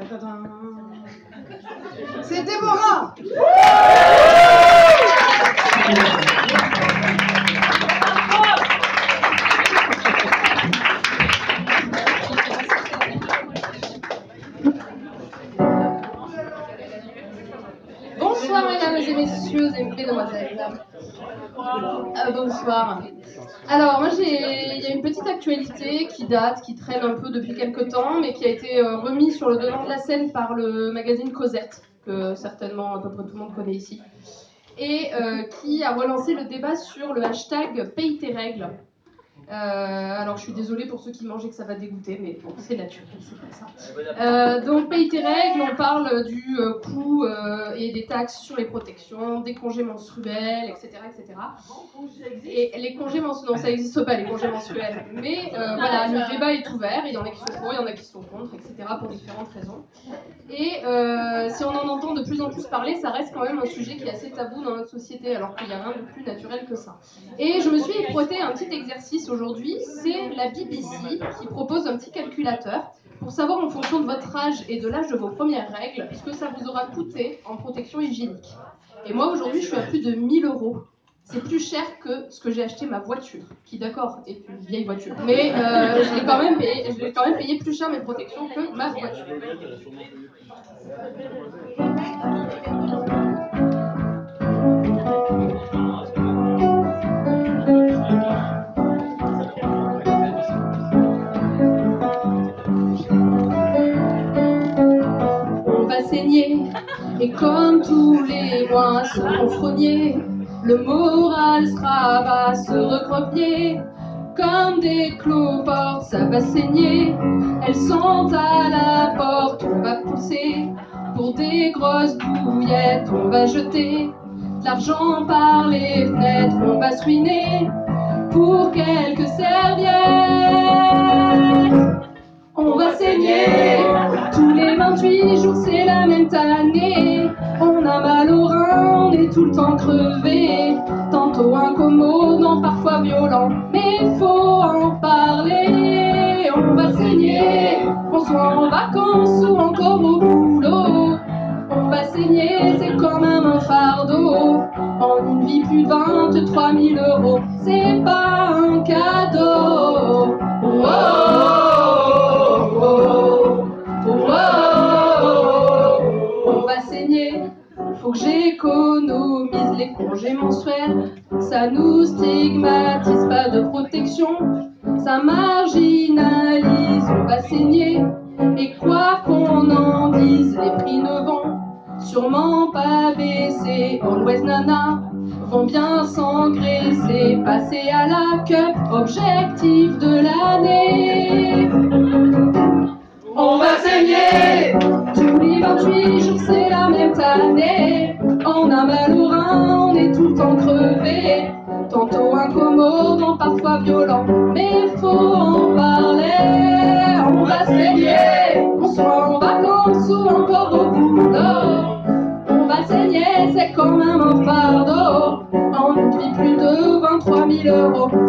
C'est Déborah. Bonsoir mesdames et messieurs et mesdemoiselles. Bonsoir. Alors moi il y a une petite actualité qui traîne un peu depuis quelques temps, mais qui a été remise sur le devant de la scène par le magazine Cosette, que certainement à peu près tout le monde connaît ici, et qui a relancé le débat sur le hashtag Paye tes règles. Alors je suis désolée pour ceux qui mangent et que ça va dégoûter, mais bon, c'est naturel, c'est comme ça. Donc Paye tes règles, on parle du coût et des taxes sur les protections, des congés menstruels, etc. etc. Et les congés menstruels, non, ça n'existe pas les congés menstruels, mais voilà, le débat est ouvert, il y en a qui sont pour, il y en a qui sont contre, etc. pour différentes raisons. Et si on en entend de plus en plus parler, ça reste quand même un sujet qui est assez tabou dans notre société, alors qu'il n'y a rien de plus naturel que ça. Et je me suis frotté un petit exercice aujourd'hui, c'est la BBC qui propose un petit calculateur pour savoir en fonction de votre âge et de l'âge de vos premières règles ce que ça vous aura coûté en protection hygiénique. Et moi aujourd'hui je suis à plus de 1000 €. C'est plus cher que ce que j'ai acheté ma voiture, qui d'accord est une vieille voiture, mais je l'ai quand même payé plus cher mes protections que ma voiture. On va saigner, et comme tous les mois se renfrogner, le moral sera va se recroquer. Comme des cloportes, ça va saigner. Elles sont à la porte, on va pousser. Pour des grosses bouillettes, on va jeter de l'argent par les fenêtres, on va se ruiner. Pour quelques serviettes, on va saigner. Tous les 28 jours, c'est la même tannée. On a mal au rein, on est tout le temps crevé. Tantôt incommodant, parfois violent, mais faut en parler. On va saigner, qu'on soit en vacances ou encore au boulot. On va saigner, c'est quand même un fardeau. En une vie, plus de 23 000 €, c'est pas un cadeau. Oh, oh, oh, oh, oh. On va saigner, faut que j'économise les congés menstruels. Ça nous stigmatise, pas de protection, ça marginalise. On va saigner, et quoi qu'on en dise, les prix ne vont sûrement pas baisser. Always Nana vont bien s'engraisser, passer à la cup, objectif de l'année. On va saigner, tous les 28 jours c'est la même tannée. On a mal au rein, on est tout le temps crevé. Tantôt incommodant, parfois violent, mais faut en parler. On va saigner, qu'on soit en vacances ou encore au boulot. On va saigner, c'est quand même un fardeau. En oublie plus de 23 000 €,